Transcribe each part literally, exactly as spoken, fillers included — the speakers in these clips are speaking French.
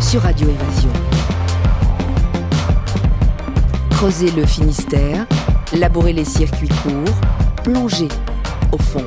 sur Radio Évasion. Creuser le Finistère, labourer les circuits courts, plonger au fond.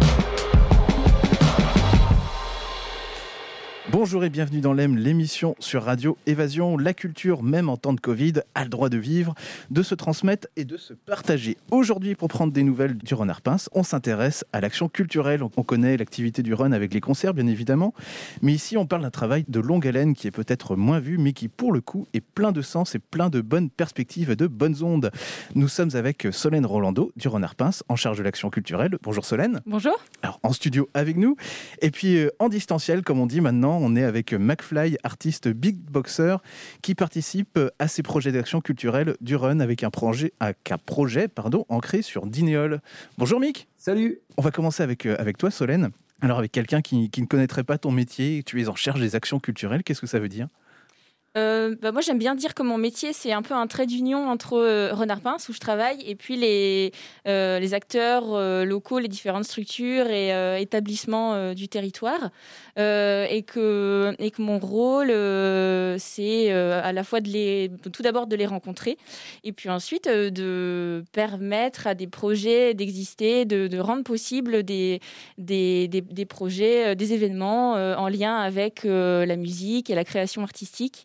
Bonjour et bienvenue dans l'E M, l'émission sur Radio Évasion. La culture, même en temps de Covid, a le droit de vivre, de se transmettre et de se partager. Aujourd'hui, pour prendre des nouvelles du Rhône Arpins, on s'intéresse à l'action culturelle. On connaît l'activité du Rhône avec les concerts, bien évidemment. Mais ici, on parle d'un travail de longue haleine qui est peut-être moins vu, mais qui, pour le coup, est plein de sens et plein de bonnes perspectives et de bonnes ondes. Nous sommes avec Solène Rolando du Rhône Arpins, en charge de l'action culturelle. Bonjour Solène. Bonjour. Alors, en studio avec nous. Et puis, euh, en distanciel, comme on dit maintenant, on est avec McFly, artiste beatboxer, qui participe à ces projets d'action culturelle du Rhône avec un projet, avec un projet pardon, ancré sur Dinéol. Bonjour Mick. Salut. On va commencer avec, euh, avec toi Solène. Alors avec quelqu'un qui, qui ne connaîtrait pas ton métier, tu es en charge des actions culturelles, qu'est-ce que ça veut dire ? Euh, bah moi, j'aime bien dire que mon métier, c'est un peu un trait d'union entre euh, Rhône Arpins, où je travaille, et puis les, euh, les acteurs euh, locaux, les différentes structures et euh, établissements euh, du territoire. Euh, et, que, et que mon rôle, euh, c'est euh, à la fois de les, tout d'abord de les rencontrer, et puis ensuite euh, de permettre à des projets d'exister, de, de rendre possible des, des, des, des projets, euh, des événements euh, en lien avec euh, la musique et la création artistique.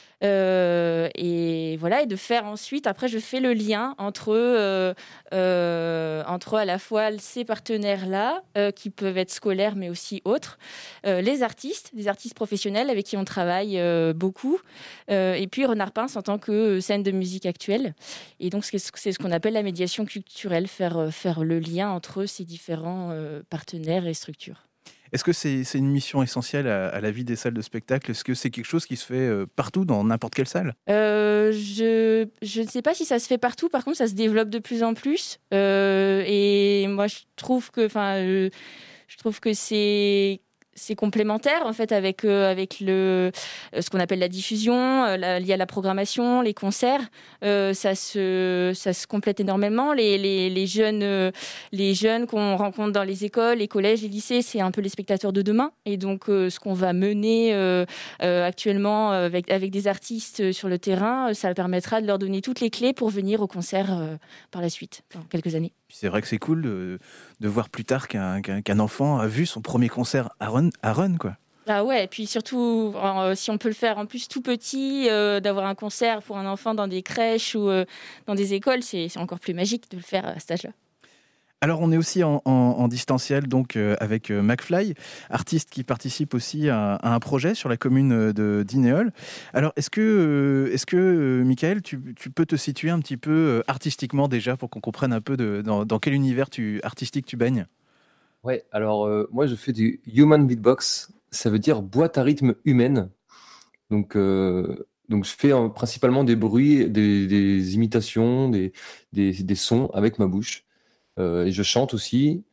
Euh, et voilà, et de faire ensuite, après je fais le lien entre, euh, euh, entre à la fois ces partenaires-là, euh, qui peuvent être scolaires mais aussi autres, euh, les artistes, des artistes professionnels avec qui on travaille euh, beaucoup, euh, et puis Rhône Arpins en tant que scène de musique actuelle. Et donc c'est ce qu'on appelle la médiation culturelle, faire, faire le lien entre ces différents euh, partenaires et structures. Est-ce que c'est, c'est une mission essentielle à, à la vie des salles de spectacle ? Est-ce que c'est quelque chose qui se fait euh, partout, dans n'importe quelle salle ? euh, Je je ne sais pas si ça se fait partout. Par contre, ça se développe de plus en plus. Euh, et moi, je trouve que, enfin, je, je trouve que c'est c'est complémentaire en fait avec euh, avec le euh, ce qu'on appelle la diffusion, euh, la, liée à la programmation, les concerts. Euh, ça se ça se complète énormément. Les les les jeunes euh, les jeunes qu'on rencontre dans les écoles, les collèges, les lycées, c'est un peu les spectateurs de demain. Et donc euh, ce qu'on va mener euh, euh, actuellement avec avec des artistes sur le terrain, ça permettra de leur donner toutes les clés pour venir au concert euh, par la suite dans quelques années. C'est vrai que c'est cool de, de voir plus tard qu'un, qu'un, qu'un enfant a vu son premier concert à Rhône, à Rhône quoi. Ah ouais, et puis surtout, euh, si on peut le faire en plus tout petit, euh, d'avoir un concert pour un enfant dans des crèches ou euh, dans des écoles, c'est, c'est encore plus magique de le faire à cet âge-là. Alors on est aussi en, en, en distanciel donc euh, avec euh, McFly, artiste qui participe aussi à, à un projet sur la commune de Dinéol. Alors est-ce que, euh, est-ce que euh, Michael, tu, tu peux te situer un petit peu euh, artistiquement déjà pour qu'on comprenne un peu de, dans, dans quel univers tu, artistique tu baignes ? Ouais, alors euh, moi je fais du human beatbox, ça veut dire boîte à rythme humaine. Donc, euh, donc je fais euh, principalement des bruits, des, des imitations, des, des, des sons avec ma bouche. Euh, et je chante aussi.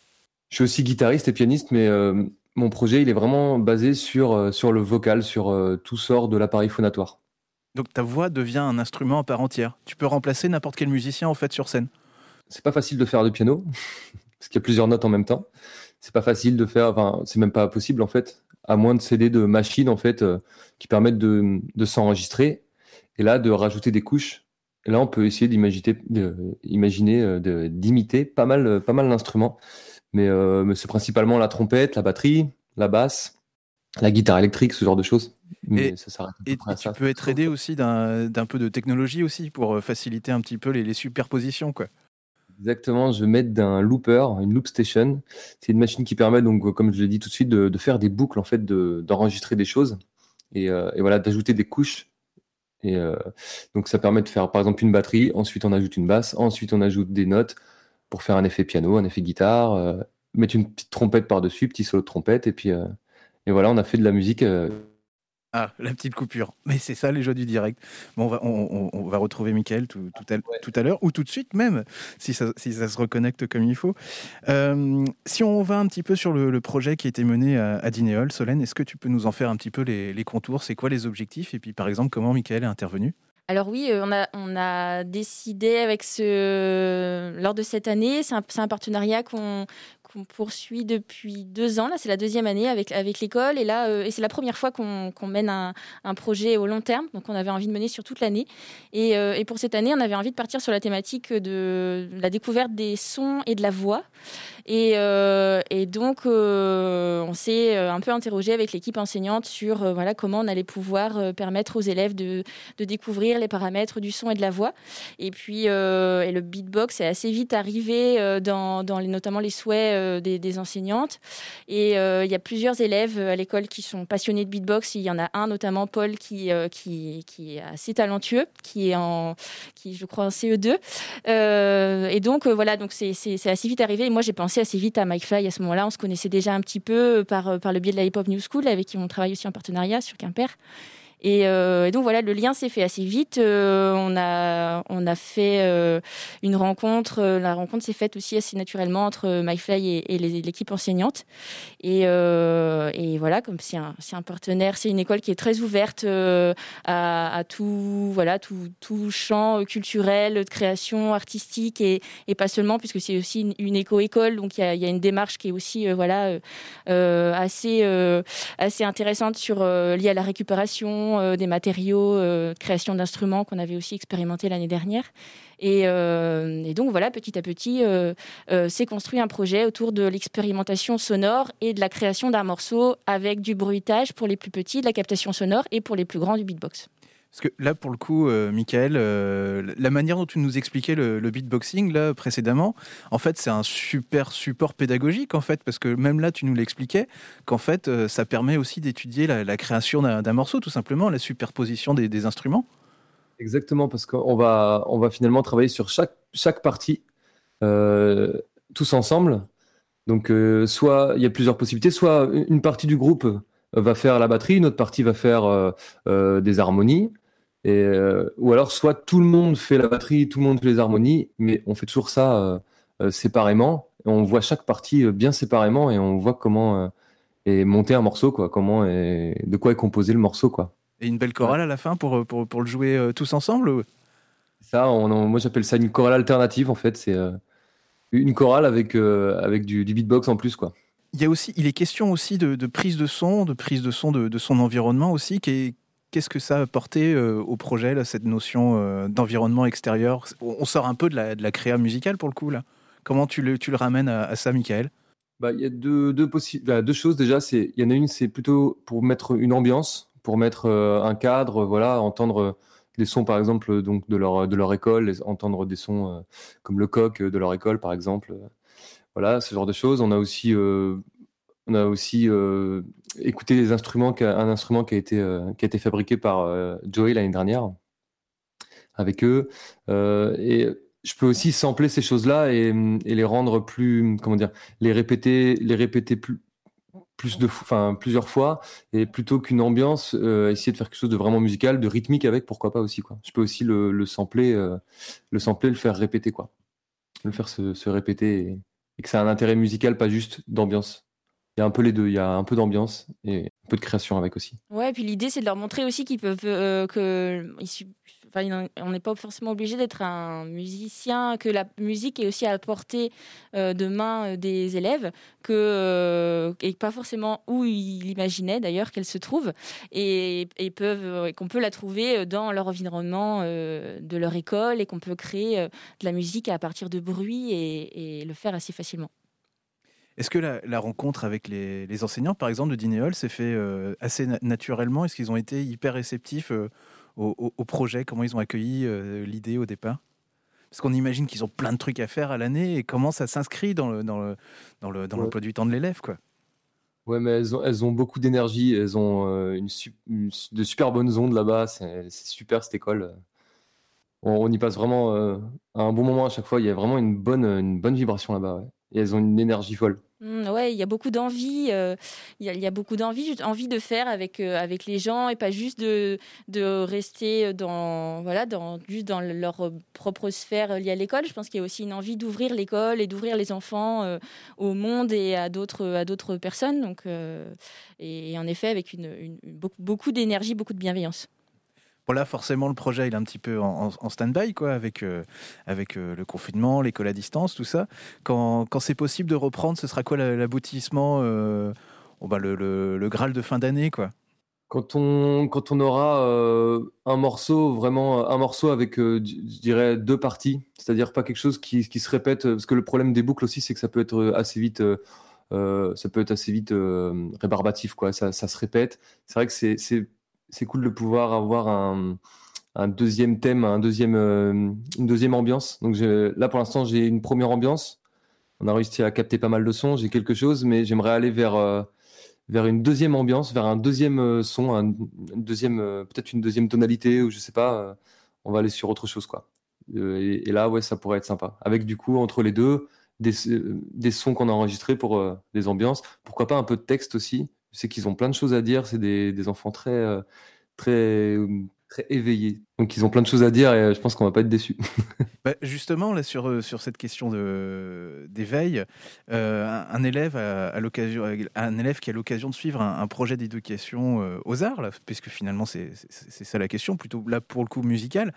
Je suis aussi guitariste et pianiste, mais euh, mon projet il est vraiment basé sur, euh, sur le vocal, sur euh, tout sort de l'appareil phonatoire. Donc ta voix devient un instrument à part entière. Tu peux remplacer n'importe quel musicien en fait sur scène. C'est pas facile de faire du piano, parce qu'il y a plusieurs notes en même temps. C'est pas facile de faire, enfin, c'est même pas possible en fait, à moins de s'aider de machines en fait euh, qui permettent de, de s'enregistrer et là de rajouter des couches. Et là, on peut essayer d'imaginer, de, imaginer, euh, de, d'imiter pas mal, pas mal d'instruments. Mais, euh, mais c'est principalement la trompette, la batterie, la basse, la guitare électrique, ce genre de choses. Mais et, ça s'arrête à peu et, près à et tu ça. peux être aidé aussi d'un, d'un peu de technologie aussi pour faciliter un petit peu les, les superpositions quoi. Exactement, je vais mettre d'un looper, une loop station. C'est une machine qui permet, donc, comme je l'ai dit tout de suite, de, de faire des boucles, en fait, de, d'enregistrer des choses et, euh, et voilà, d'ajouter des couches. Et euh, donc, ça permet de faire, par exemple, une batterie. Ensuite, on ajoute une basse. Ensuite, on ajoute des notes pour faire un effet piano, un effet guitare. Euh, mettre une petite trompette par-dessus, petit solo de trompette. Et puis, euh, et voilà, on a fait de la musique. Euh, Ah, la petite coupure. Mais c'est ça les joies du direct. Bon, on va, on, on, on va retrouver Mickaël tout, tout, à, ouais. tout à l'heure, ou tout de suite même, si ça, si ça se reconnecte comme il faut. Euh, si on va un petit peu sur le, le projet qui a été mené à, à Dinéol, Solène, est-ce que tu peux nous en faire un petit peu les, les contours ? C'est quoi les objectifs ? Et puis par exemple, comment Mickaël est intervenu ? Alors oui, on a, on a décidé avec ce, lors de cette année, c'est un, c'est un partenariat qu'on, qu'on poursuit depuis deux ans. Là, c'est la deuxième année avec, avec l'école. Et là, euh, et c'est la première fois qu'on, qu'on mène un, un projet au long terme. Donc, on avait envie de mener sur toute l'année. Et, euh, et pour cette année, on avait envie de partir sur la thématique de la découverte des sons et de la voix. Et, euh, et donc, euh, on s'est un peu interrogé avec l'équipe enseignante sur euh, voilà, comment on allait pouvoir euh, permettre aux élèves de, de découvrir les paramètres du son et de la voix. Et puis, euh, et le beatbox est assez vite arrivé euh, dans, dans les, notamment les souhaits euh, des, des enseignantes. Et euh, il y a plusieurs élèves à l'école qui sont passionnés de beatbox. Il y en a un, notamment Paul, qui, euh, qui, qui est assez talentueux, qui est en, qui, je crois, en C E deux. Euh, et donc, euh, voilà, donc c'est, c'est, c'est assez vite arrivé. Et moi, j'ai pensé assez vite à Mike Fly à ce moment-là. On se connaissait déjà un petit peu par, par le biais de la Hip Hop New School, avec qui on travaille aussi en partenariat sur Quimper. Et, euh, et donc voilà, le lien s'est fait assez vite. Euh, on a on a fait euh, une rencontre. La rencontre s'est faite aussi assez naturellement entre Mike Fly et, et les, l'équipe enseignante. Et, euh, et voilà, comme c'est un c'est un partenaire, c'est une école qui est très ouverte euh, à, à tout voilà tout tout champ culturel, de création artistique et, et pas seulement, puisque c'est aussi une, une éco-école. Donc il y a il y a une démarche qui est aussi euh, voilà euh, assez euh, assez intéressante sur euh, liée à la récupération Euh, des matériaux, euh, création d'instruments qu'on avait aussi expérimenté l'année dernière. Et, euh, et donc voilà, petit à petit, euh, euh, s'est construit un projet autour de l'expérimentation sonore et de la création d'un morceau avec du bruitage pour les plus petits, de la captation sonore, et pour les plus grands, du beatbox. Parce que là, pour le coup, euh, Michael, euh, la manière dont tu nous expliquais le, le beatboxing là précédemment, en fait, c'est un super support pédagogique, en fait, parce que même là, tu nous l'expliquais, qu'en fait, euh, ça permet aussi d'étudier la, la création d'un, d'un morceau, tout simplement, la superposition des, des instruments. Exactement, parce qu'on va, on va finalement travailler sur chaque, chaque partie, euh, tous ensemble. Donc, euh, soit il y a plusieurs possibilités, soit une partie du groupe va faire la batterie, une autre partie va faire euh, euh, des harmonies, et, euh, ou alors soit tout le monde fait la batterie, tout le monde fait les harmonies, mais on fait toujours ça euh, euh, séparément. On voit chaque partie euh, bien séparément et on voit comment euh, est monté un morceau, quoi, comment est, de quoi est composé le morceau, quoi. Et une belle chorale à la fin pour, pour, pour le jouer euh, tous ensemble ou... Ça, on, on- moi j'appelle ça une chorale alternative en fait. C'est euh, une chorale avec, euh, avec du, du beatbox en plus, quoi. Il y a aussi, il est question aussi de, de prise de son, de prise de son de, de son environnement aussi. Qu'est, qu'est-ce que ça a apporté euh, au projet, là, cette notion euh, d'environnement extérieur? On sort un peu de la, de la créa musicale pour le coup, là. Comment tu le, tu le ramènes à, à ça, Michael? Bah, il y a deux, deux, possi- bah, deux choses déjà. C'est, il y en a une, c'est plutôt pour mettre une ambiance, pour mettre euh, un cadre, voilà, entendre euh, des sons par exemple euh, donc de leur, de leur école, les- entendre des sons euh, comme le coq euh, de leur école par exemple. Euh, Voilà, ce genre de choses. On a aussi, euh, on a aussi euh, écouté les instruments, qu'a- un instrument qui a été, euh, qui a été fabriqué par euh, Joey l'année dernière avec eux. Euh, et je peux aussi sampler ces choses-là et, et les rendre plus, comment dire, les répéter, les répéter plus, plus de, enfin plusieurs fois, et plutôt qu'une ambiance, euh, essayer de faire quelque chose de vraiment musical, de rythmique avec, pourquoi pas aussi, quoi. Je peux aussi le, le sampler, euh, le sampler, le faire répéter, quoi, le faire se, se répéter et, et que ça a un intérêt musical, pas juste d'ambiance. Il y a un peu les deux, il y a un peu d'ambiance et un peu de création avec aussi. Ouais, et puis l'idée, c'est de leur montrer aussi qu'ils peuvent, euh, que, ils su- enfin, on n'est pas forcément obligé d'être un musicien, que la musique est aussi à la portée euh, de main euh, des élèves, que, euh, et pas forcément où ils imaginaient d'ailleurs qu'elle se trouve, et, et peuvent, euh, et qu'on peut la trouver dans leur environnement euh, de leur école, et qu'on peut créer euh, de la musique à partir de bruit et, et le faire assez facilement. Est-ce que la, la rencontre avec les, les enseignants, par exemple, de Dinéol, s'est fait euh, assez na- naturellement? Est-ce qu'ils ont été hyper réceptifs euh, au, au- au projet? Comment ils ont accueilli euh, l'idée au départ? Parce qu'on imagine qu'ils ont plein de trucs à faire à l'année, et comment ça s'inscrit dans, le, dans, le, dans, le, dans Ouais. l'emploi du temps de l'élève, quoi. Ouais, mais elles ont, elles ont beaucoup d'énergie, elles ont euh, une, su- une su- de super bonnes ondes là-bas, c'est c'est super cette école. On, on y passe vraiment euh, un bon moment à chaque fois, il y a vraiment une bonne, une bonne vibration là-bas, ouais. Et elles ont une énergie folle. Mmh, ouais, il y a beaucoup d'envie, euh, il y a, il y a beaucoup d'envie, juste envie de faire avec, euh, avec les gens, et pas juste de, de rester dans, voilà, dans, juste dans leur propre sphère liée à l'école. Je pense qu'il y a aussi une envie d'ouvrir l'école et d'ouvrir les enfants euh, au monde et à d'autres, à d'autres personnes. Donc, euh, et, et en effet, avec une, une- beaucoup, beaucoup d'énergie, beaucoup de bienveillance. Bon là, forcément, le projet il est un petit peu en, en, en stand-by, quoi, avec, euh, avec euh, le confinement, l'école à distance, tout ça. Quand, quand c'est possible de reprendre, ce sera quoi l'aboutissement, euh, oh, bah, le, le, le Graal de fin d'année, quoi? Quand on, quand on aura euh, un morceau, vraiment un morceau avec, euh, je dirais, deux parties, c'est-à-dire pas quelque chose qui, qui se répète, parce que le problème des boucles aussi, c'est que ça peut être assez vite, euh, euh, ça peut être assez vite euh, rébarbatif, quoi. Ça, ça se répète. C'est vrai que c'est, c'est, c'est cool de pouvoir avoir un, un deuxième thème, un deuxième, euh, une deuxième ambiance. Donc je, là, pour l'instant, j'ai une première ambiance. On a réussi à capter pas mal de sons. J'ai quelque chose, mais j'aimerais aller vers euh, vers une deuxième ambiance, vers un deuxième euh, son, un, une deuxième, euh, peut-être une deuxième tonalité, ou je sais pas. Euh, on va aller sur autre chose, quoi. Euh, et, et là, ouais, ça pourrait être sympa. Avec du coup, entre les deux, des, euh, des sons qu'on a enregistrés pour euh, des ambiances. Pourquoi pas un peu de texte aussi. Je sais qu'ils ont plein de choses à dire. C'est des, des enfants très, euh, très, très éveillés. Donc, ils ont plein de choses à dire et euh, je pense qu'on va pas être déçus. Bah, justement, là, sur, sur cette question de, d'éveil, euh, un, un, élève a, a l'occasion, un élève qui a l'occasion de suivre un, un projet d'éducation euh, aux arts, là, puisque finalement, c'est, c'est, c'est ça la question, plutôt là, pour le coup, musical.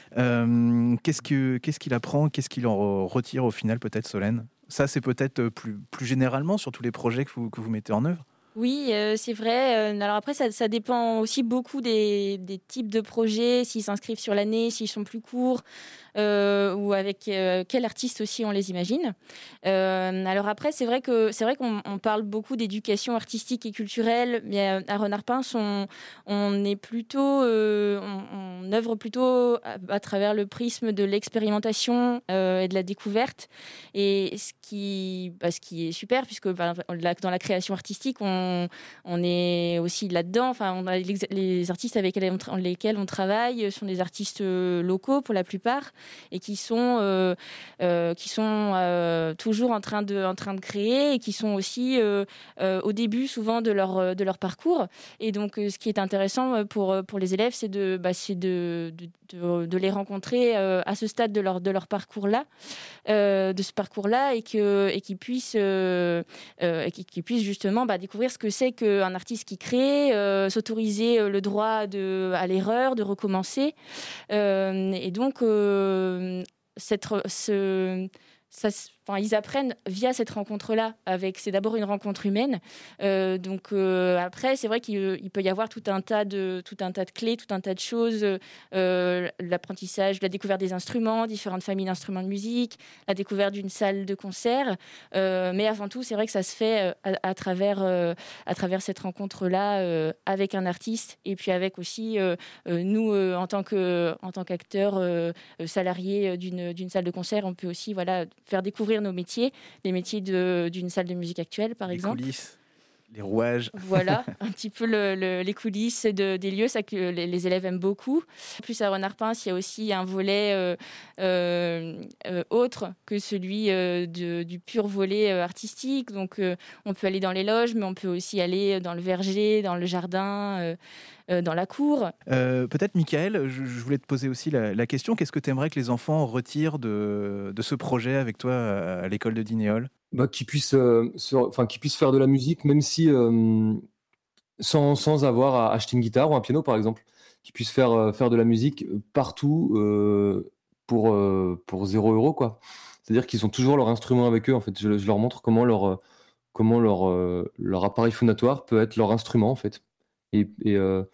Euh, qu'est-ce, que, qu'est-ce qu'il apprend? Qu'est-ce qu'il en retire au final, peut-être, Solène? Ça, c'est peut-être plus, plus généralement sur tous les projets que vous, que vous mettez en œuvre? Oui, euh, c'est vrai. Euh, alors après, ça, ça dépend aussi beaucoup des, des types de projets, s'ils s'inscrivent sur l'année, s'ils sont plus courts, euh, ou avec euh, quel artiste aussi on les imagine. Euh, alors après, c'est vrai que c'est vrai qu'on on parle beaucoup d'éducation artistique et culturelle, mais à, à Renard-Pince, on, on est plutôt, euh, on, on œuvre plutôt à, à travers le prisme de l'expérimentation euh, et de la découverte. Et ce qui, bah, ce qui est super, puisque bah, dans la création artistique, on On, on est aussi là-dedans. Enfin, on a les, les artistes avec lesquels on, lesquels on travaille sont des artistes locaux pour la plupart et qui sont, euh, euh, qui sont euh, toujours en train, de, en train de créer et qui sont aussi euh, euh, au début souvent de leur, de leur parcours. Et donc, euh, ce qui est intéressant pour, pour les élèves, c'est de, bah, c'est de, de, de, de les rencontrer euh, à ce stade de leur, de leur parcours-là, euh, de ce parcours-là, et, que, et qu'ils puissent, euh, euh, qu'ils, qu'ils puissent justement bah, découvrir ce que c'est qu'un artiste qui crée, euh, s'autoriser le droit de, à l'erreur, de recommencer. Euh, et donc, euh, cette, ce, ça, enfin, ils apprennent via cette rencontre-là. Avec, c'est d'abord une rencontre humaine. Euh, donc euh, après, c'est vrai qu'il il peut y avoir tout un tas de tout un tas de clés, tout un tas de choses. Euh, l'apprentissage, la découverte des instruments, différentes familles d'instruments de musique, la découverte d'une salle de concert. Euh, mais avant tout, c'est vrai que ça se fait à, à travers euh, à travers cette rencontre-là euh, avec un artiste et puis avec aussi euh, euh, nous euh, en tant que en tant qu'acteurs euh, salariés d'une d'une salle de concert, on peut aussi voilà faire découvrir nos métiers, les métiers de, d'une salle de musique actuelle, par les exemple. Les coulisses, les rouages. Voilà, un petit peu le, le, les coulisses de, des lieux, ça que les, les élèves aiment beaucoup. En plus, à Renard-Pince, il y a aussi un volet euh, euh, euh, autre que celui euh, de, du pur volet euh, artistique. Donc, euh, on peut aller dans les loges, mais on peut aussi aller dans le verger, dans le jardin, euh, euh, dans la cour. Euh, peut-être, Michael, je, je voulais te poser aussi la, la question. Qu'est-ce que tu aimerais que les enfants retirent de, de ce projet avec toi à, à l'école de Dinéol? Bah, qu'ils puissent, euh, sur, enfin, qu'ils puissent faire de la musique, même si euh, sans, sans avoir à acheter une guitare ou un piano, par exemple, qu'ils puissent faire, euh, faire de la musique partout euh, pour, euh, pour zéro euro, quoi. C'est-à-dire qu'ils ont toujours leur instrument avec eux. En fait, je, je leur montre comment leur, comment leur, euh, leur appareil phonatoire peut être leur instrument, en fait. Et, et, euh,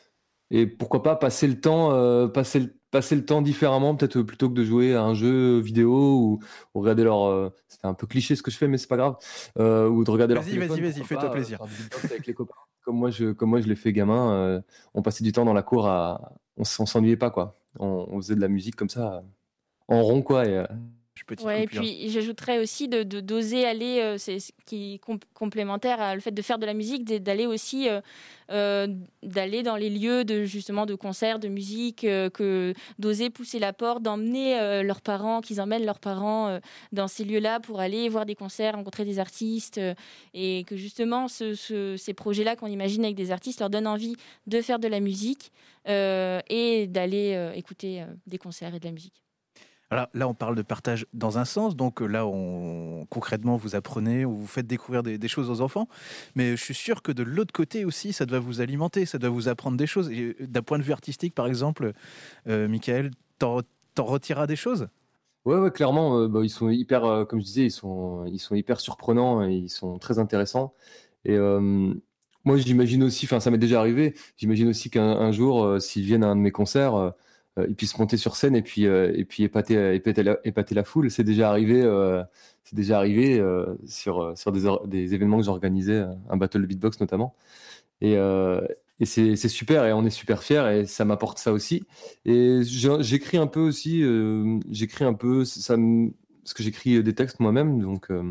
et pourquoi pas passer le temps, euh, passer le passer le temps différemment, peut-être plutôt que de jouer à un jeu vidéo ou, ou regarder leur. Euh, c'est un peu cliché ce que je fais, mais c'est pas grave. Euh, ou de regarder leur Vas-y, téléphone. vas-y, vas-y, fais-toi plaisir. Euh, faire du beatbox avec les copains. Comme moi, je, comme moi, je l'ai fait gamin. Euh, on passait du temps dans la cour à, on, on s'ennuyait pas, quoi. On, on faisait de la musique comme ça, en rond, quoi. Et, euh, Ouais, et puis j'ajouterais aussi de, de d'oser aller, euh, c'est ce qui est comp- complémentaire à le fait de faire de la musique, d'aller aussi euh, euh, d'aller dans les lieux de justement de concerts, de musique, euh, que d'oser pousser la porte, d'emmener euh, leurs parents, qu'ils emmènent leurs parents euh, dans ces lieux-là pour aller voir des concerts, rencontrer des artistes, euh, et que justement ce, ce, ces projets-là qu'on imagine avec des artistes leur donnent envie de faire de la musique euh, et d'aller euh, écouter euh, des concerts et de la musique. Alors là, on parle de partage dans un sens, donc là, on, concrètement, vous apprenez ou vous faites découvrir des, des choses aux enfants, mais je suis sûr que de l'autre côté aussi, ça doit vous alimenter, ça doit vous apprendre des choses. Et d'un point de vue artistique, par exemple, euh, Michael, t'en, t'en retireras des choses ? Ouais, ouais, clairement, euh, bah, ils sont hyper, euh, comme je disais, ils sont, ils sont hyper surprenants et ils sont très intéressants. Et euh, moi, j'imagine aussi, enfin, ça m'est déjà arrivé, j'imagine aussi qu'un un jour, euh, s'ils viennent à un de mes concerts, euh, Euh, ils puissent monter sur scène et puis euh, et puis épater épater la, épater la foule. C'est déjà arrivé, euh, c'est déjà arrivé euh, sur sur des, or- des événements que j'organisais, euh, un battle de beatbox notamment. Et euh, et c'est c'est super et on est super fiers et ça m'apporte ça aussi. Et j'ai- j'écris un peu aussi, euh, j'écris un peu ça me- parce que j'écris des textes moi-même, donc euh,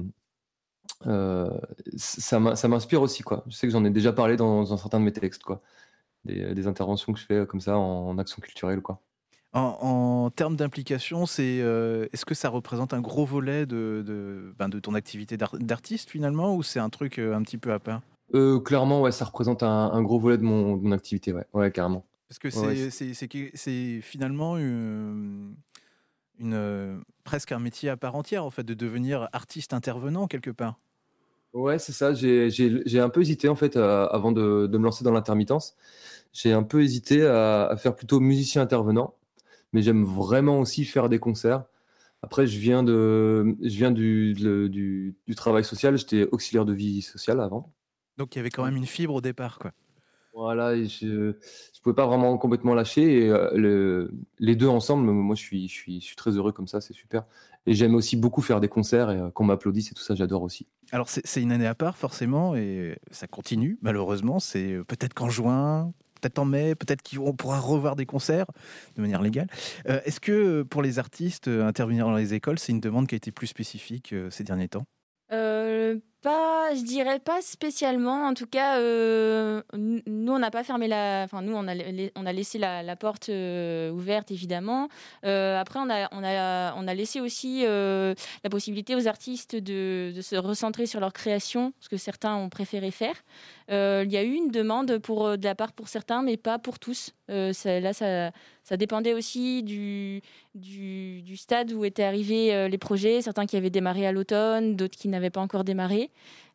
euh, ça m'in- ça m'inspire aussi quoi. Je sais que j'en ai déjà parlé dans, dans certains de mes textes quoi, des, des interventions que je fais comme ça en, en action culturelle quoi. En, en termes d'implication, c'est, euh, est-ce que ça représente un gros volet de, de, ben, de ton activité d'ar- d'artiste finalement, ou c'est un truc euh, un petit peu à part ? Euh, clairement, ouais, ça représente un, un gros volet de mon, de mon activité, ouais, ouais, carrément. Parce que Ouais, ouais, c'est, c'est, c'est, que- c'est finalement une, une, euh, presque un métier à part entière, en fait, de devenir artiste intervenant quelque part. ouais, c'est ça. J'ai, j'ai, j'ai un peu hésité en fait euh, avant de, de me lancer dans l'intermittence. J'ai un peu hésité à, à faire plutôt musicien intervenant, mais j'aime vraiment aussi faire des concerts. Après, je viens de, je viens du, le- du, du travail social. J'étais auxiliaire de vie sociale avant. Donc il y avait quand même une fibre au départ, quoi. Voilà, et je je pouvais pas vraiment complètement lâcher. Et euh, le, les deux ensemble, moi, je suis, je suis, je suis très heureux comme ça, c'est super. Et j'aime aussi beaucoup faire des concerts et euh, qu'on m'applaudisse et tout ça, j'adore aussi. Alors c'est, c'est une année à part forcément, et ça continue malheureusement. C'est euh, peut-être qu'en juin, peut-être en mai, peut-être qu'on pourra revoir des concerts de manière légale. Euh, est-ce que euh, pour les artistes, euh, intervenir dans les écoles, c'est une demande qui a été plus spécifique euh, ces derniers temps ? Euh, pas, je dirais pas spécialement. En tout cas, euh, n- nous, on n'a pas fermé la. Enfin, nous, on a, la- on a laissé la, la porte euh, ouverte, évidemment. Euh, après, on a, on a, on a laissé aussi euh, la possibilité aux artistes de, de se recentrer sur leur création, ce que certains ont préféré faire. Euh, Il y a eu une demande pour, de la part pour certains, mais pas pour tous. Euh, ça- là, ça, ça dépendait aussi du, du, du stade où étaient arrivés euh, les projets. Certains qui avaient démarré à l'automne, d'autres qui n'avaient pas encore démarré.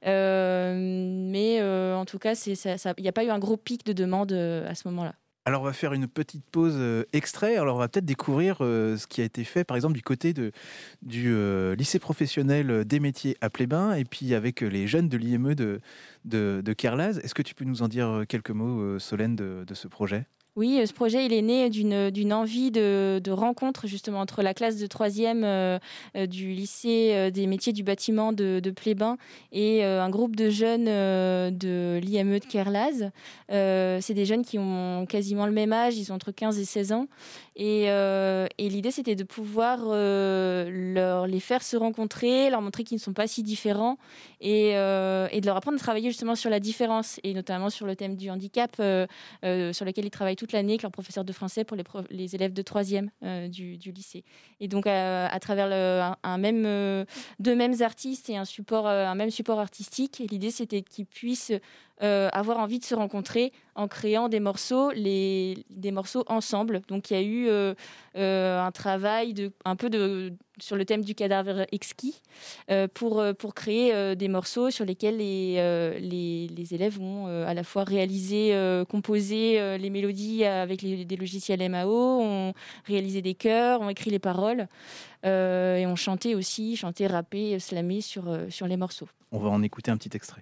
Euh, mais euh, en tout cas, c'est, ça, ça, il n'y a pas eu un gros pic de demande euh, à ce moment-là. Alors on va faire une petite pause euh, extrait. Alors on va peut-être découvrir euh, ce qui a été fait par exemple du côté de, du euh, lycée professionnel des métiers à Plébin et puis avec les jeunes de l'I M E de, de, de Kerlaz. Est-ce que tu peux nous en dire quelques mots, euh, Solène, de, de ce projet ? Oui, ce projet, il est né d'une, d'une envie de, de rencontre justement entre la classe de troisième euh, euh, du lycée euh, des métiers du bâtiment de, de Plébin et euh, un groupe de jeunes euh, de l'I M E de Kerlaz. Euh, c'est des jeunes qui ont quasiment le même âge, ils ont entre quinze et seize ans. Et, euh, et l'idée, c'était de pouvoir euh, leur, les faire se rencontrer, leur montrer qu'ils ne sont pas si différents et, euh, et de leur apprendre à travailler justement sur la différence et notamment sur le thème du handicap euh, euh, sur lequel ils travaillent toute l'année avec leur professeur de français pour les, prof, les élèves de troisième euh, du, du lycée. Et donc, à, à travers le, un, un même, euh, deux mêmes artistes et un, support, euh, un même support artistique, et l'idée, c'était qu'ils puissent euh, avoir envie de se rencontrer en créant des morceaux, les, des morceaux ensemble. Donc, il y a eu euh, euh, un travail de, un peu de, sur le thème du cadavre exquis euh, pour, pour créer euh, des morceaux sur lesquels les, euh, les, les élèves vont euh, à la fois réaliser, euh, composer euh, les mélodies avec les, des logiciels M A O, ont réalisé des chœurs, ont écrit les paroles euh, et ont chanté aussi, chanté, rappé, slamé sur, euh, sur les morceaux. On va en écouter un petit extrait.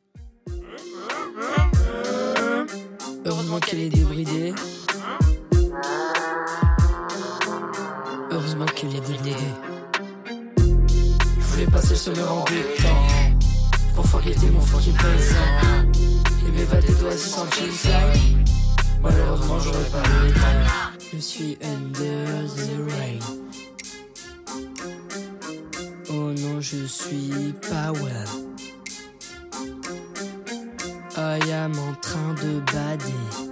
Heureusement qu'elle est débridée. Heureusement qu'elle est débridée. Je voulais passer le sommet en deux temps pour forgetter mon fond qui est présent et m'évader d'oasis en chill slide. Malheureusement j'aurais pas le temps. Je suis under the rain. Oh non, je suis pas well. I am en train de bader.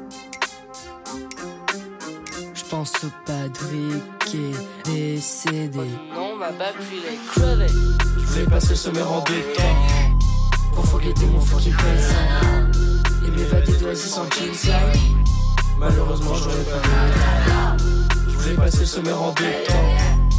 Je pense au padre qui est décédé. Non, ma batterie est crevée. Je voulais passer le sommet en deux temps pour forgetter mon fond qui est présent et m'évader d'oasis en chill slide. Malheureusement j'aurais pas le temps. Je voulais passer le sommet en deux temps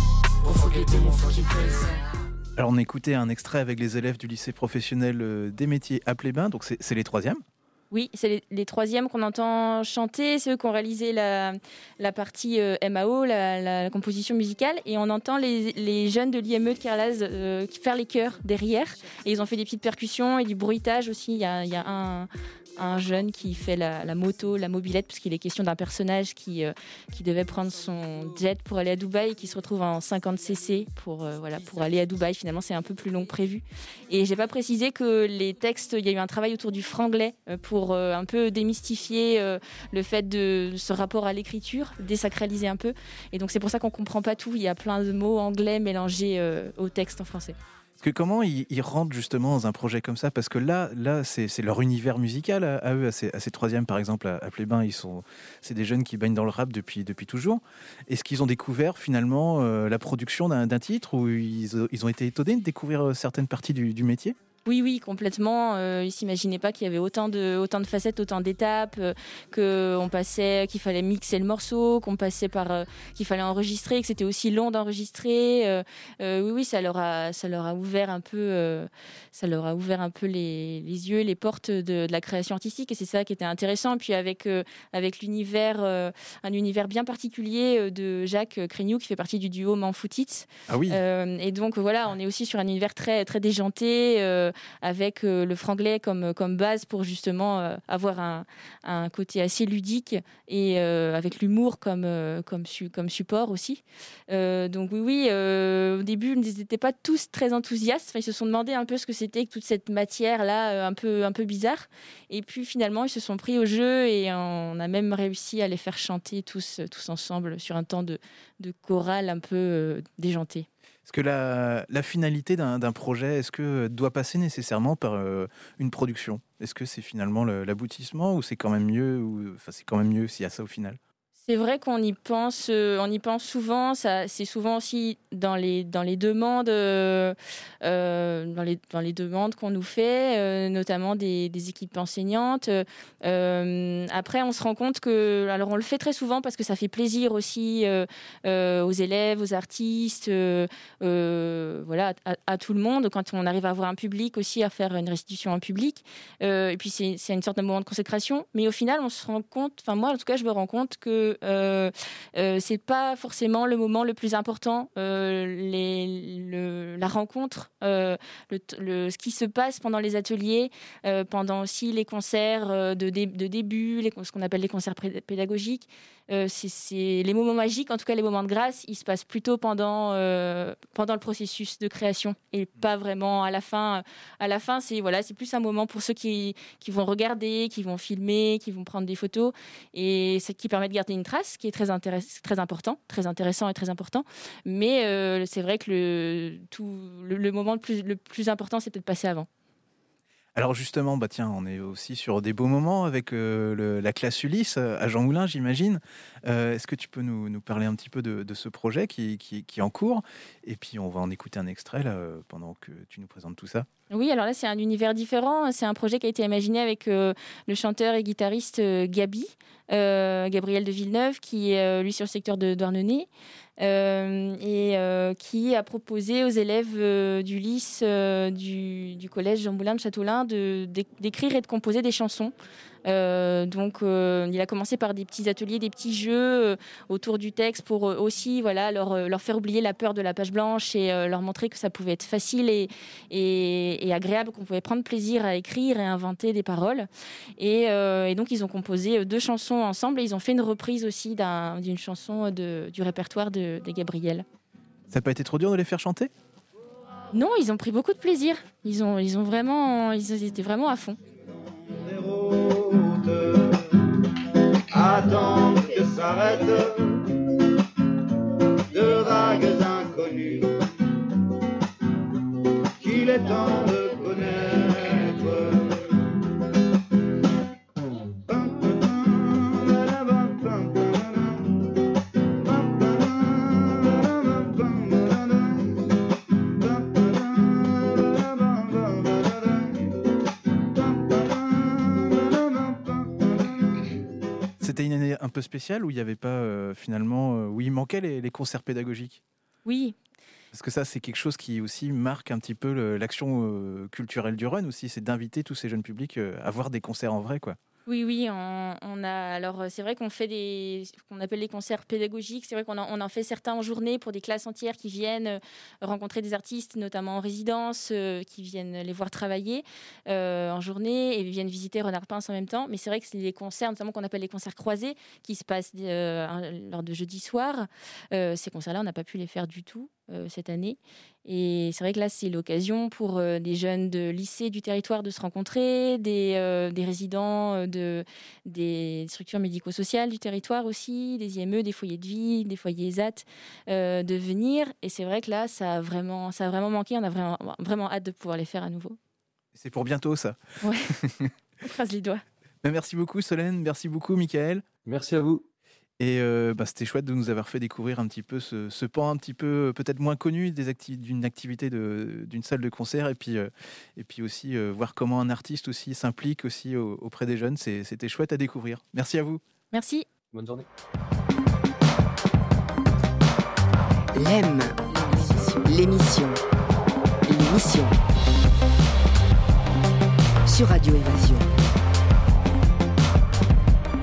pour forgetter mon fucking présent. Alors on écoutait un extrait avec les élèves du lycée professionnel des métiers à Plébin, donc c'est, c'est les troisièmes. Oui, c'est les, les troisièmes qu'on entend chanter, c'est eux qui ont réalisé la, la partie euh, M A O, la, la composition musicale, et on entend les, les jeunes de l'I M E de Carlaz euh, faire les chœurs derrière, et ils ont fait des petites percussions et du bruitage aussi. Il y a, il y a un, un jeune qui fait la, la moto, la mobilette, parce qu'il est question d'un personnage qui, euh, qui devait prendre son jet pour aller à Dubaï et qui se retrouve en cinquante cc pour, euh, voilà, pour aller à Dubaï. Finalement, c'est un peu plus long que prévu. Et j'ai pas précisé que les textes, il y a eu un travail autour du franglais euh, pour euh, un peu démystifier euh, le fait de ce rapport à l'écriture, désacraliser un peu. Et donc c'est pour ça qu'on comprend pas tout. Il y a plein de mots anglais mélangés euh, au texte en français. Parce que comment ils, ils rentrent justement dans un projet comme ça? Parce que là, là c'est, c'est leur univers musical à, à eux, à ces, à ces troisièmes par exemple, à, à Plébin, ils sont, c'est des jeunes qui baignent dans le rap depuis, depuis toujours. Est-ce qu'ils ont découvert finalement euh, la production d'un, d'un titre, ou ils, ils ont été étonnés de découvrir certaines parties du, du métier? Oui, oui, complètement. Euh, ils s'imaginaient pas qu'il y avait autant de, autant de facettes, autant d'étapes, euh, que on passait, qu'il fallait mixer le morceau, qu'on passait par, euh, qu'il fallait enregistrer, que c'était aussi long d'enregistrer. Euh, euh, oui, oui, ça leur a, ça leur a ouvert un peu, euh, ça leur a ouvert un peu les, les yeux, les portes de, de la création artistique, et c'est ça qui était intéressant. Et puis avec, euh, avec l'univers, euh, un univers bien particulier de Jacques Crégnoux, qui fait partie du duo Manfoutitz. Ah oui. Euh, et donc voilà, on est aussi sur un univers très, très déjanté. Euh, avec euh, le franglais comme, comme base pour justement euh, avoir un, un côté assez ludique, et euh, avec l'humour comme, euh, comme, su, comme support aussi. Euh, donc oui, oui euh, au début, ils n'étaient pas tous très enthousiastes. Enfin, ils se sont demandé un peu ce que c'était que toute cette matière-là, euh, un peu, un peu bizarre. Et puis finalement, ils se sont pris au jeu, et on a même réussi à les faire chanter tous, tous ensemble sur un temps de, de chorale un peu euh, déjanté. Est-ce que la, la finalité d'un, d'un projet, est-ce que doit passer nécessairement par euh, une production? Est-ce que c'est finalement le, l'aboutissement, ou c'est quand même mieux, ou enfin c'est quand même mieux s'il y a ça au final? C'est vrai qu'on y pense, euh, on y pense souvent. Ça, c'est souvent aussi dans les dans les demandes, euh, euh, dans les dans les demandes qu'on nous fait, euh, notamment des, des équipes enseignantes. Euh, après, on se rend compte que, alors on le fait très souvent parce que ça fait plaisir aussi euh, euh, aux élèves, aux artistes, euh, euh, voilà, à, à tout le monde. Quand on arrive à avoir un public aussi, à faire une restitution en public. Euh, et puis c'est c'est une sorte de moment de consécration. Mais au final, on se rend compte. Enfin moi, en tout cas, je me rends compte que Euh, euh, c'est pas forcément le moment le plus important. Euh, les, le, la rencontre, euh, le, le, ce qui se passe pendant les ateliers, euh, pendant aussi les concerts de, dé, de début, les, ce qu'on appelle les concerts pédagogiques, euh, c'est, c'est les moments magiques, en tout cas les moments de grâce, ils se passent plutôt pendant, euh, pendant le processus de création, et pas vraiment à la fin. À la fin, c'est, voilà, c'est plus un moment pour ceux qui, qui vont regarder, qui vont filmer, qui vont prendre des photos, et ce qui permet de garder une trace, qui est très, intéress- très important, très intéressant et très important. Mais euh, c'est vrai que le, tout, le, le moment le plus, le plus important, c'est peut-être passé avant. Alors justement, bah tiens, on est aussi sur des beaux moments avec euh, le, la classe Ulysse à Jean Moulin, j'imagine. Euh, est-ce que tu peux nous, nous parler un petit peu de, de ce projet qui, qui, qui est en cours? Et puis on va en écouter un extrait là, pendant que tu nous présentes tout ça. Oui, alors là, c'est un univers différent. C'est un projet qui a été imaginé avec euh, le chanteur et guitariste euh, Gabi, euh, Gabriel de Villeneuve, qui est euh, lui sur le secteur de Douarnenez, euh, et euh, qui a proposé aux élèves euh, du lycée euh, du, du collège Jean Moulin de Châteaulin de, d'écrire et de composer des chansons. Euh, donc, euh, il a commencé par des petits ateliers, des petits jeux euh, autour du texte pour euh, aussi, voilà, leur, leur faire oublier la peur de la page blanche, et euh, leur montrer que ça pouvait être facile et, et, et agréable, qu'on pouvait prendre plaisir à écrire et à inventer des paroles. Et, euh, et donc, ils ont composé deux chansons ensemble, et ils ont fait une reprise aussi d'un, d'une chanson de, du répertoire de, de Gabriel. Ça n'a pas été trop dur de les faire chanter? Non, ils ont pris beaucoup de plaisir. Ils ont, ils ont vraiment, ils étaient vraiment à fond. Attends que s'arrête de vagues inconnues qu'il est temps de connaître. C'était une année un peu spéciale où il n'y avait pas euh, finalement, euh, où il manquait les, les concerts pédagogiques? Oui, Parce que ça, c'est quelque chose qui aussi marque un petit peu le, l'action euh, culturelle du Run aussi, c'est d'inviter tous ces jeunes publics euh, à voir des concerts en vrai, quoi. Oui, oui, on, on a. Alors, c'est vrai qu'on fait des, qu'on appelle les concerts pédagogiques. C'est vrai qu'on en, on en fait certains en journée pour des classes entières qui viennent rencontrer des artistes, notamment en résidence, euh, qui viennent les voir travailler euh, en journée et viennent visiter Renard Pince en même temps. Mais c'est vrai que c'est les concerts, notamment qu'on appelle les concerts croisés, qui se passent euh, lors de jeudi soir. Euh, ces concerts-là, on n'a pas pu les faire du tout euh, cette année. Et c'est vrai que là, c'est l'occasion pour euh, des jeunes de lycée du territoire de se rencontrer, des, euh, des résidents euh, de, des structures médico-sociales du territoire aussi, des I M E, des foyers de vie, des foyers E S A T, euh, de venir. Et c'est vrai que là, ça a vraiment, ça a vraiment manqué. On a vraiment, vraiment hâte de pouvoir les faire à nouveau. C'est pour bientôt, ça. Ouais, on croise les doigts. Merci beaucoup, Solène. Merci beaucoup, Michael. Merci à vous. Et euh, bah, c'était chouette de nous avoir fait découvrir un petit peu ce, ce pan un petit peu peut-être moins connu des acti- d'une activité de, d'une salle de concert et puis, euh, et puis aussi euh, voir comment un artiste aussi s'implique aussi au, auprès des jeunes. C'est, c'était chouette à découvrir. Merci à vous. Merci. Bonne journée. L'E M, l'émission, l'émission sur Radio Évasion.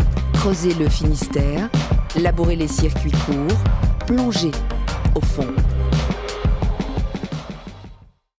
Creuser le Finistère, labourer les circuits courts, plonger au fond.